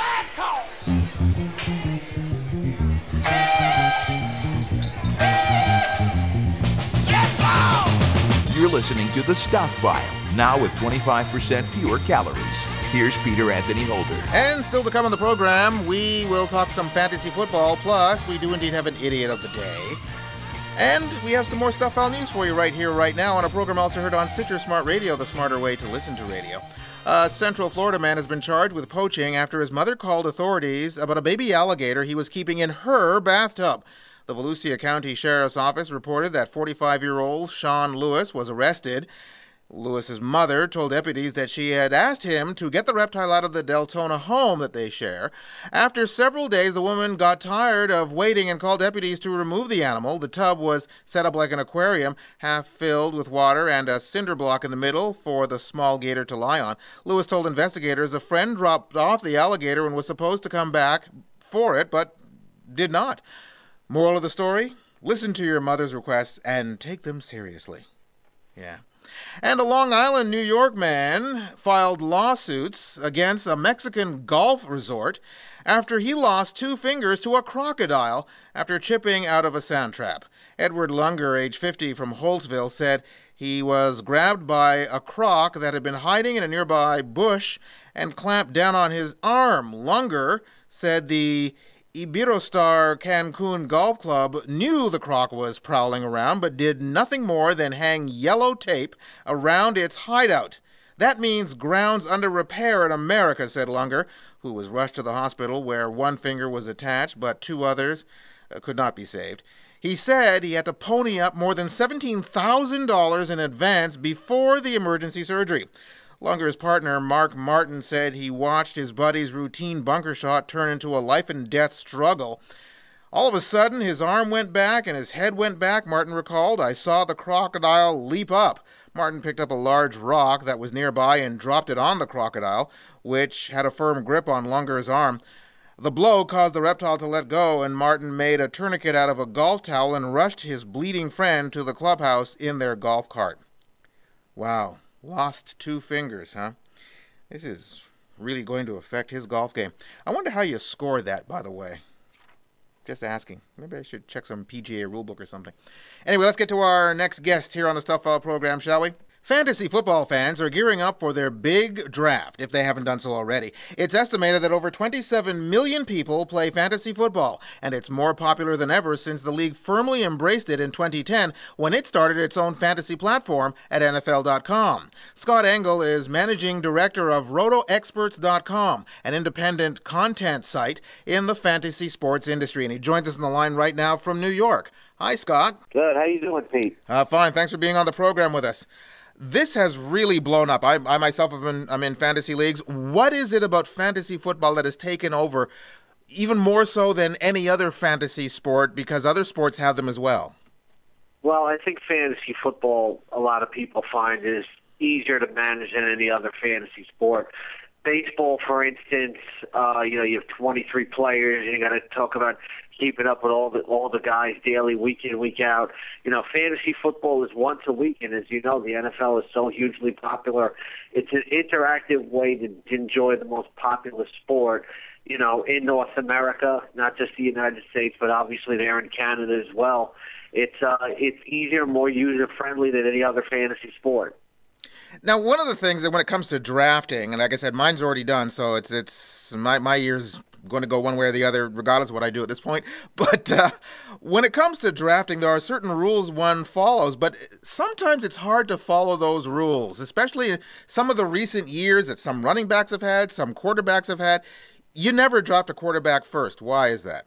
You're listening to The Stuff File, now with twenty-five percent fewer calories. Here's Peter Anthony Holder. And still to come on the program, we will talk some fantasy football, plus we do indeed have an idiot of the day. And we have some more Stuff File news for you right here, right now, on a program also heard on Stitcher Smart Radio, the smarter way to listen to radio. A Central Florida man has been charged with poaching after his mother called authorities about a baby alligator he was keeping in her bathtub. The Volusia County Sheriff's Office reported that forty-five-year-old Sean Lewis was arrested. Lewis's mother told deputies that she had asked him to get the reptile out of the Deltona home that they share. After several days, the woman got tired of waiting and called deputies to remove the animal. The tub was set up like an aquarium, half filled with water and a cinder block in the middle for the small gator to lie on. Lewis told investigators a friend dropped off the alligator and was supposed to come back for it, but did not. Moral of the story? Listen to your mother's requests and take them seriously. Yeah. And a Long Island, New York man filed lawsuits against a Mexican golf resort after he lost two fingers to a crocodile after chipping out of a sand trap. Edward Lunger, age fifty, from Holtzville, said he was grabbed by a croc that had been hiding in a nearby bush and clamped down on his arm. Lunger said the Iberostar Cancun Golf Club knew the croc was prowling around, but did nothing more than hang yellow tape around its hideout. That means grounds under repair in America, said Lunger, who was rushed to the hospital where one finger was attached, but two others uh, could not be saved. He said he had to pony up more than seventeen thousand dollars in advance before the emergency surgery. Lunger's partner, Mark Martin, said he watched his buddy's routine bunker shot turn into a life-and-death struggle. All of a sudden, his arm went back and his head went back, Martin recalled. I saw the crocodile leap up. Martin picked up a large rock that was nearby and dropped it on the crocodile, which had a firm grip on Lunger's arm. The blow caused the reptile to let go, and Martin made a tourniquet out of a golf towel and rushed his bleeding friend to the clubhouse in their golf cart. Wow. Lost two fingers, huh? This is really going to affect his golf game. I wonder how you score that, by the way. Just asking. Maybe I should check some P G A rulebook or something. Anyway, let's get to our next guest here on the Stuff File program, shall we? Fantasy football fans are gearing up for their big draft, if they haven't done so already. It's estimated that over twenty-seven million people play fantasy football, and it's more popular than ever since the league firmly embraced it in twenty ten when it started its own fantasy platform at N F L dot com. Scott Engel is managing director of Roto Experts dot com, an independent content site in the fantasy sports industry, and he joins us on the line right now from New York. Hi, Scott. Good. How you doing, Pete? Uh, fine. Thanks for being on the program with us. This has really blown up. I, I myself have been, I'm in fantasy leagues. What is it about fantasy football that has taken over, even more so than any other fantasy sport, because other sports have them as well? Well, I think fantasy football, a lot of people find, is easier to manage than any other fantasy sport. Baseball, for instance, uh, you know, you have twenty-three players, and you got to talk about keeping up with all the all the guys daily, week in, week out. You know, fantasy football is once a week, and as you know, the N F L is so hugely popular. It's an interactive way to, to enjoy the most popular sport, you know, in North America, not just the United States, but obviously there in Canada as well. It's uh, it's easier, more user-friendly than any other fantasy sport. Now, one of the things that when it comes to drafting, and like I said, mine's already done, so it's it's my my year's going to go one way or the other, regardless of what I do at this point. But uh, when it comes to drafting, there are certain rules one follows, but sometimes it's hard to follow those rules, especially some of the recent years that some running backs have had, some quarterbacks have had. You never draft a quarterback first. Why is that?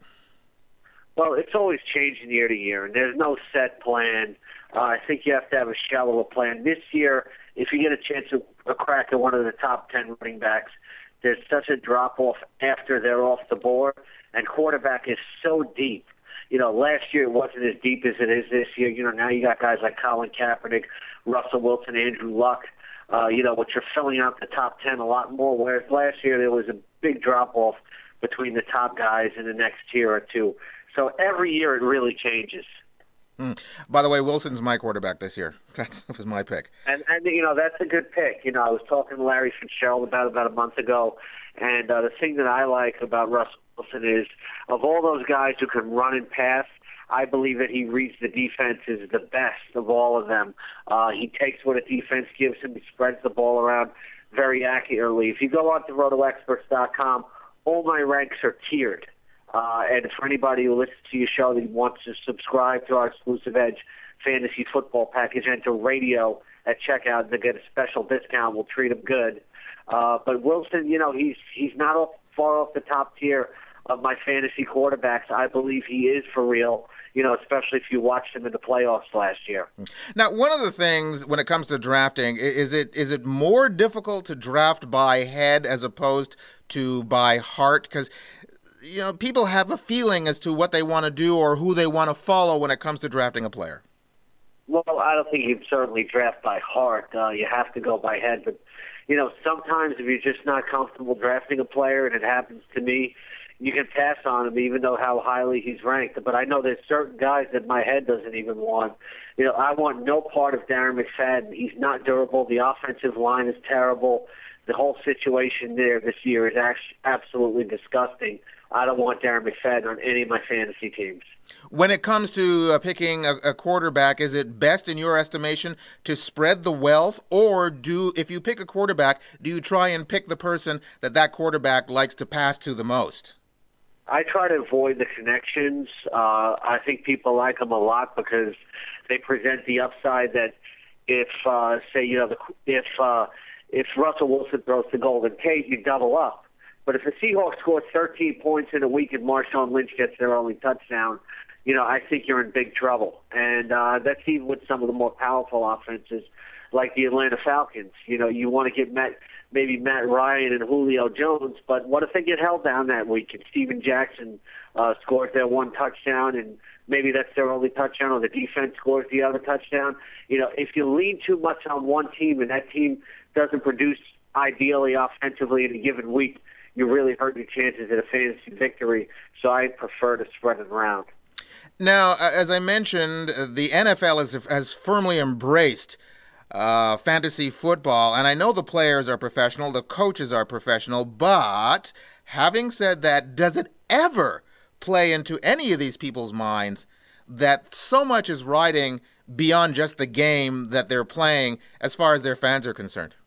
Well, it's always changing year to year, and there's no set plan. Uh, I think you have to have a shell of a plan. This year, if you get a chance to a crack at one of the top ten running backs, there's such a drop-off after they're off the board, and quarterback is so deep. You know, last year it wasn't as deep as it is this year. You know, now you got guys like Colin Kaepernick, Russell Wilson, Andrew Luck, uh, you know, which are filling out the top ten a lot more, whereas last year there was a big drop-off between the top guys in the next tier or two. So every year it really changes. Mm. By the way, Wilson's my quarterback this year. That's, that was my pick. And, and, you know, that's a good pick. You know, I was talking to Larry Fitzgerald about about a month ago, and uh, the thing that I like about Russell Wilson is, of all those guys who can run and pass, I believe that he reads the defenses the best of all of them. Uh, he takes what a defense gives him. He spreads the ball around very accurately. If you go on to Roto Experts dot com, all my ranks are tiered. Uh, and for anybody who listens to your show that wants to subscribe to our exclusive Edge fantasy football package, enter radio at checkout to get a special discount. We'll treat him good. Uh, but Wilson, you know, he's he's not off, far off the top tier of my fantasy quarterbacks. I believe he is for real, you know, especially if you watched him in the playoffs last year. Now, one of the things when it comes to drafting, is it is it more difficult to draft by head as opposed to by heart? Because you know, people have a feeling as to what they want to do or who they want to follow when it comes to drafting a player. Well, I don't think you'd certainly draft by heart. Uh, you have to go by head. But, you know, sometimes if you're just not comfortable drafting a player, and it happens to me, you can pass on him, even though how highly he's ranked. But I know there's certain guys that my head doesn't even want. You know, I want no part of Darren McFadden. He's not durable. The offensive line is terrible. The whole situation there this year is actually absolutely disgusting. I don't want Darren McFadden on any of my fantasy teams. When it comes to uh, picking a, a quarterback, is it best in your estimation to spread the wealth, or do, if you pick a quarterback, do you try and pick the person that that quarterback likes to pass to the most? I try to avoid the connections. Uh, I think people like them a lot because they present the upside that if, uh, say, you know, the, if uh, if Russell Wilson throws to Golden Tate, you double up. But if the Seahawks score thirteen points in a week and Marshawn Lynch gets their only touchdown, you know, I think you're in big trouble. And uh, that's even with some of the more powerful offenses like the Atlanta Falcons. You know, you want to get Matt, maybe Matt Ryan and Julio Jones, but what if they get held down that week and Steven Jackson uh, scores their one touchdown and maybe that's their only touchdown, or the defense scores the other touchdown? You know, if you lean too much on one team and that team doesn't produce ideally offensively in a given week, you really hurt your chances at a fantasy victory. So I prefer to spread it around. Now, as I mentioned, the N F L has, has firmly embraced uh, fantasy football, and I know the players are professional, the coaches are professional, but having said that, does it ever play into any of these people's minds that so much is riding beyond just the game that they're playing as far as their fans are concerned?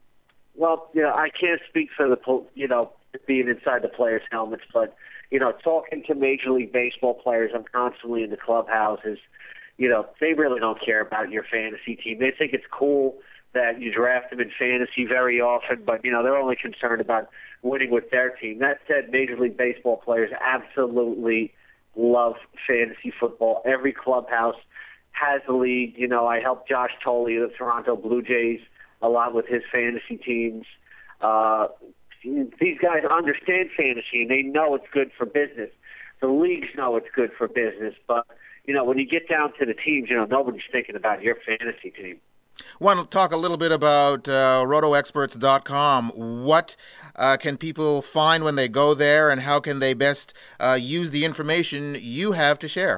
Well, you know, I can't speak for the, you know, being inside the players' helmets, but, you know, talking to Major League Baseball players, I'm constantly in the clubhouses, you know, they really don't care about your fantasy team. They think it's cool that you draft them in fantasy very often, but, you know, they're only concerned about winning with their team. That said, Major League Baseball players absolutely love fantasy football. Every clubhouse has a league. You know, I helped Josh Tolley of the Toronto Blue Jays a lot with his fantasy teams. Uh, these guys understand fantasy, and they know it's good for business. The leagues know it's good for business, but, you know, when you get down to the teams, you know, nobody's thinking about your fantasy team. I want to talk a little bit about uh, roto experts dot com. What uh, can people find when they go there, and how can they best uh, use the information you have to share?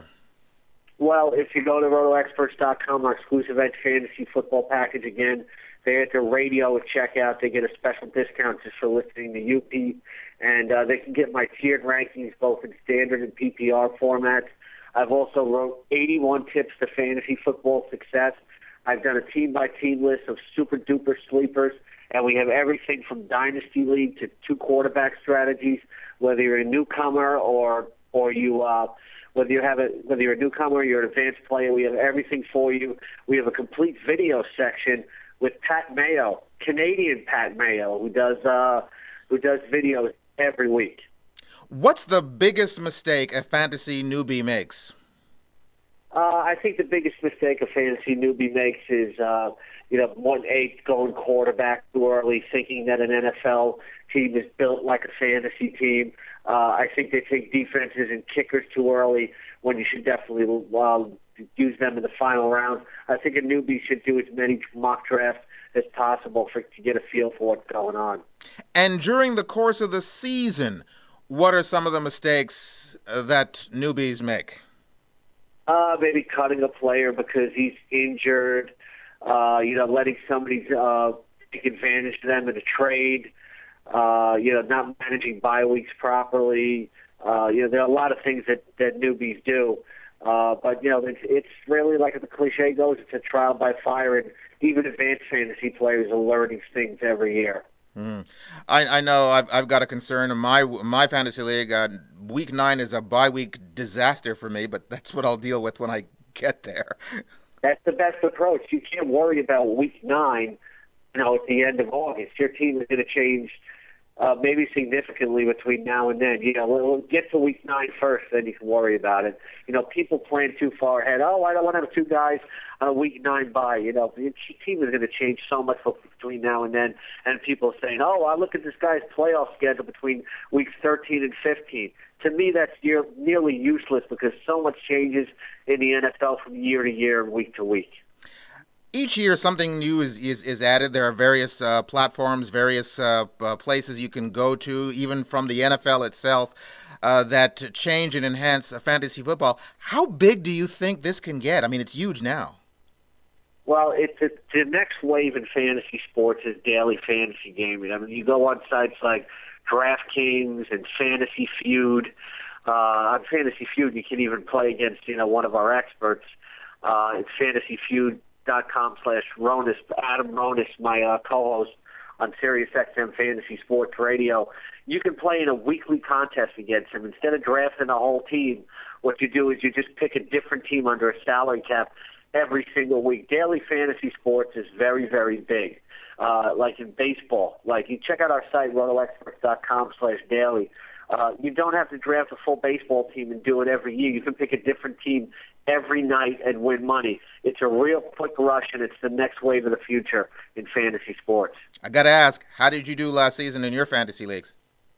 Well, if you go to roto experts dot com, our exclusive Edge Fantasy Football package, again, they're at the radio at checkout. They get a special discount just for listening to U P, and uh, they can get my tiered rankings both in standard and P P R formats. I've also wrote eighty-one tips to fantasy football success. I've done a team-by-team list of super-duper sleepers, and we have everything from Dynasty League to two quarterback strategies, whether you're a newcomer or or you uh, whether you have a whether you're a newcomer or you're an advanced player. We have everything for you. We have a complete video section with Pat Mayo, Canadian Pat Mayo, who does uh, who does videos every week. What's the biggest mistake a fantasy newbie makes? Uh, I think the biggest mistake a fantasy newbie makes is, uh, you know, one eight going quarterback too early, thinking that an N F L team is built like a fantasy team. Uh, I think they take defenses and kickers too early when you should definitely uh, use them in the final round. I think a newbie should do as many mock drafts as possible for to get a feel for what's going on. And during the course of the season, what are some of the mistakes uh, that newbies make? Uh, maybe cutting a player because he's injured, uh, you know, letting somebody uh, take advantage of them in a trade, uh, you know, not managing bye weeks properly. Uh, you know, there are a lot of things that, that newbies do. Uh, but, you know, it's, it's really, like the cliche goes, it's a trial by fire, and even advanced fantasy players are learning things every year. Mm. I, I know I've, I've got a concern in my my fantasy league. Uh, week nine is a bye week disaster for me, but that's what I'll deal with when I get there. That's the best approach. You can't worry about week nine, you know, at the end of August. Your team is going to change uh, maybe significantly between now and then. You know, we'll get to week nine first, then you can worry about it. You know, people plan too far ahead. Oh, I don't want to have two guys on a week nine bye. You know, the team is going to change so much between now and then. And people are saying, oh, I look at this guy's playoff schedule between weeks thirteen and fifteen. To me, that's near, nearly useless because so much changes in the N F L from year to year and week to week. Each year, something new is, is, is added. There are various uh, platforms, various uh, uh, places you can go to, even from the N F L itself, uh, that change and enhance uh, fantasy football. How big do you think this can get? I mean, it's huge now. Well, it's it, the next wave in fantasy sports is daily fantasy gaming. I mean, you go on sites like DraftKings and Fantasy Feud. Uh, on Fantasy Feud, you can even play against, you know, one of our experts. Uh, it's fantasyfeud.com slash Ronis. Adam Ronis, my uh, co-host on SiriusXM Fantasy Sports Radio. You can play in a weekly contest against him. Instead of drafting a whole team, what you do is you just pick a different team under a salary cap every single week. Daily fantasy sports is very, very big. Uh, like in baseball, like you check out our site, rotoexperts.com slash daily. Uh, you don't have to draft a full baseball team and do it every year. You can pick a different team every night and win money. It's a real quick rush, and it's the next wave of the future in fantasy sports. I got to ask, how did you do last season in your fantasy leagues?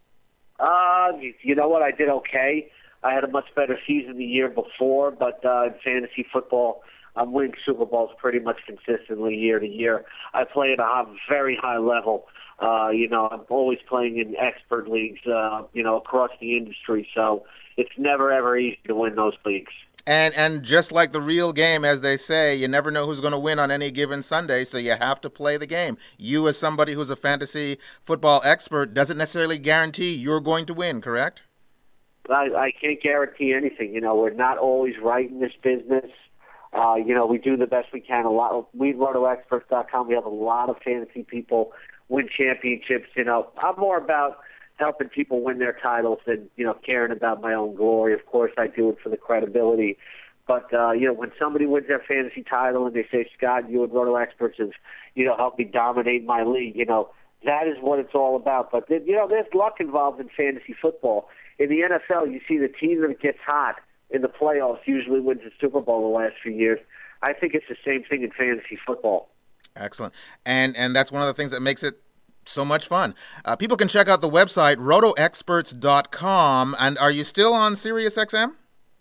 Uh, you know what? I did okay. I had a much better season the year before, but uh, in fantasy football, I'm winning Super Bowls pretty much consistently year to year. I play at a very high level. Uh, you know, I'm always playing in expert leagues, uh, you know, across the industry. So it's never, ever easy to win those leagues. And and just like the real game, as they say, you never know who's going to win on any given Sunday, so you have to play the game. You, as somebody who's a fantasy football expert, doesn't necessarily guarantee you're going to win, correct? I, I can't guarantee anything. You know, we're not always right in this business. Uh, you know, we do the best we can. A lot. We at roto experts dot com, we have a lot of fantasy people win championships. You know, I'm more about helping people win their titles than, you know, caring about my own glory. Of course, I do it for the credibility. But, uh, you know, when somebody wins their fantasy title and they say, Scott, you and Roto Experts have, you know, helped me dominate my league, you know, that is what it's all about. But, you know, there's luck involved in fantasy football. In the N F L, you see the team that gets hot in the playoffs usually wins the Super Bowl the last few years. I think it's the same thing in fantasy football. Excellent. And and that's one of the things that makes it so much fun. Uh, people can check out the website, roto experts dot com. And are you still on SiriusXM?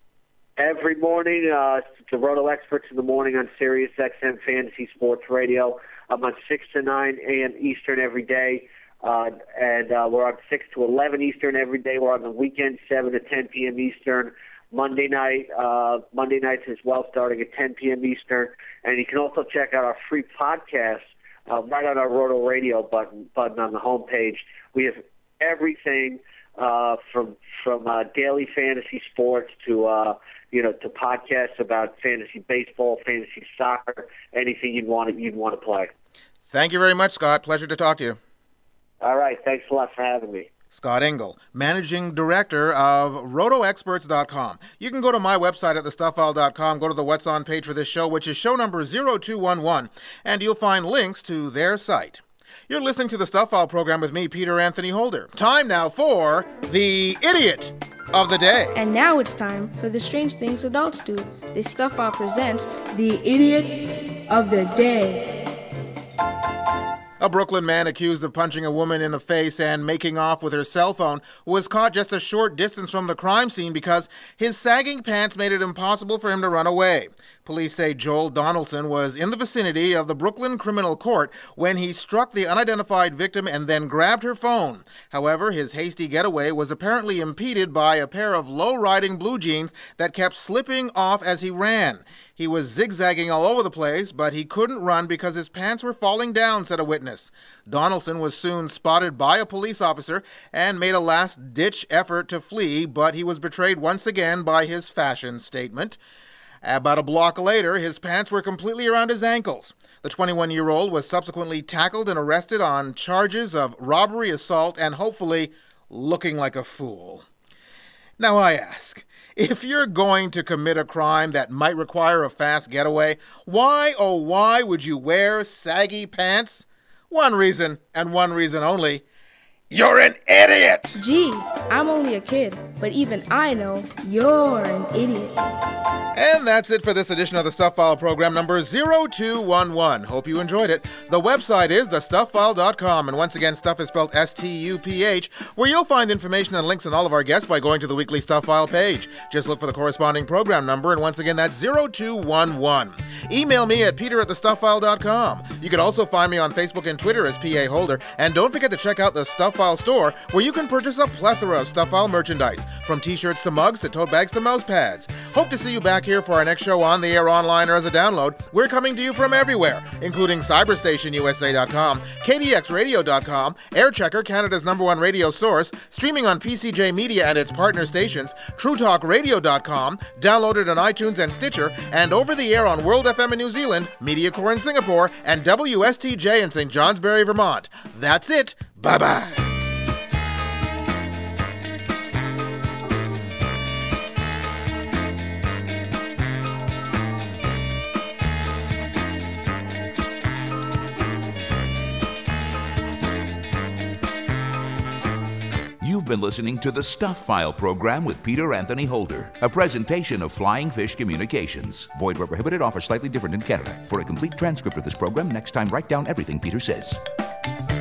Every morning, uh, the Roto Experts in the morning on SiriusXM Fantasy Sports Radio. I'm on six to nine a.m. Eastern every day. Uh, and uh, we're on six to eleven Eastern every day. We're on the weekend, seven to ten p.m. Eastern. Monday night, uh, Monday nights as well, starting at ten p.m. Eastern. And you can also check out our free podcast uh, right on our Roto Radio button button on the homepage. We have everything uh, from from uh, daily fantasy sports to uh, you know to podcasts about fantasy baseball, fantasy soccer, anything you'd want to, you'd want to play. Thank you very much, Scott. Pleasure to talk to you. All right, thanks a lot for having me. Scott Engel, Managing Director of roto experts dot com. You can go to my website at the stuff file dot com, go to the What's On page for this show, which is show number zero two one one, and you'll find links to their site. You're listening to the Stuff File program with me, Peter Anthony Holder. Time now for the Idiot of the Day. And now it's time for the Strange Things Adults Do. The Stuff File presents the Idiot of the Day. A Brooklyn man accused of punching a woman in the face and making off with her cell phone was caught just a short distance from the crime scene because his sagging pants made it impossible for him to run away. Police say Joel Donaldson was in the vicinity of the Brooklyn Criminal Court when he struck the unidentified victim and then grabbed her phone. However, his hasty getaway was apparently impeded by a pair of low-riding blue jeans that kept slipping off as he ran. He was zigzagging all over the place, but he couldn't run because his pants were falling down, said a witness. Donaldson was soon spotted by a police officer and made a last-ditch effort to flee, but he was betrayed once again by his fashion statement. About a block later, his pants were completely around his ankles. The twenty-one-year-old was subsequently tackled and arrested on charges of robbery, assault, and hopefully looking like a fool. Now I ask, if you're going to commit a crime that might require a fast getaway, why, oh why would you wear saggy pants? One reason, and one reason only. You're an idiot! Gee, I'm only a kid, but even I know you're an idiot. And that's it for this edition of the Stuff File program number zero two one one. Hope you enjoyed it. The website is the stuff file dot com, and once again, stuff is spelled S T U P H, where you'll find information and links on all of our guests by going to the weekly Stuff File page. Just look for the corresponding program number, and once again, that's zero two one one. Email me at peter at the stuff file dot com. You can also find me on Facebook and Twitter as P A Holder, and don't forget to check out the Stuff File store, where you can purchase a plethora of Stuff File merchandise, from t-shirts to mugs to tote bags to mouse pads. Hope to see you back here for our next show on the air, online, or as a download. We're coming to you from everywhere, including cyberstation U S A dot com, K D X radio dot com, Airchecker, Canada's number one radio source, streaming on P C J Media and its partner stations, true talk radio dot com, downloaded on iTunes and Stitcher, and over the air on World F M in New Zealand, MediaCore in Singapore, and W S T J in Saint Johnsbury, Vermont. That's it. Bye-bye. You've been listening to the Stuff File program with Peter Anthony Holder, a presentation of Flying Fish Communications. Void where prohibited, offer slightly different in Canada. For a complete transcript of this program, next time write down everything Peter says.